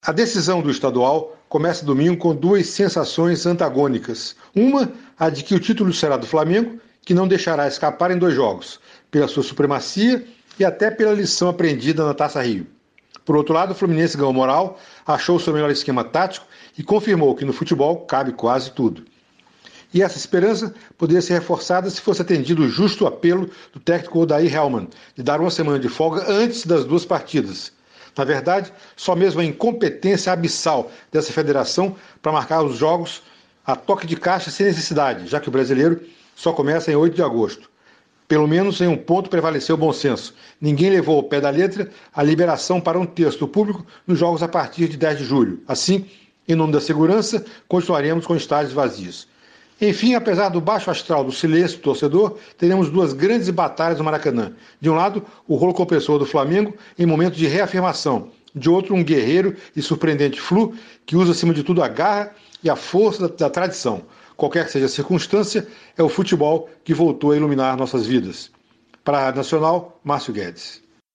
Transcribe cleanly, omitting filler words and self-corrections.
A decisão do estadual começa domingo com duas sensações antagônicas. Uma, a de que o título será do Flamengo, que não deixará escapar em 2 jogos, pela sua supremacia e até pela lição aprendida na Taça Rio. Por outro lado, o Fluminense ganhou moral, achou o seu melhor esquema tático e confirmou que no futebol cabe quase tudo. E essa esperança poderia ser reforçada se fosse atendido o justo apelo do técnico Odair Hellmann de dar uma semana de folga antes das 2 partidas. Na verdade, só mesmo a incompetência abissal dessa federação para marcar os jogos a toque de caixa sem necessidade, já que o brasileiro só começa em 8 de agosto. Pelo menos em um ponto prevaleceu o bom senso. Ninguém levou ao pé da letra a liberação para um terço do público nos jogos a partir de 10 de julho. Assim, em nome da segurança, continuaremos com estádios vazios. Enfim, apesar do baixo astral do silêncio do torcedor, teremos 2 grandes batalhas no Maracanã. De um lado, o rolo compressor do Flamengo em momento de reafirmação. De outro, um guerreiro e surpreendente Flu que usa acima de tudo a garra e a força da tradição. Qualquer que seja a circunstância, é o futebol que voltou a iluminar nossas vidas. Para a Rádio Nacional, Márcio Guedes.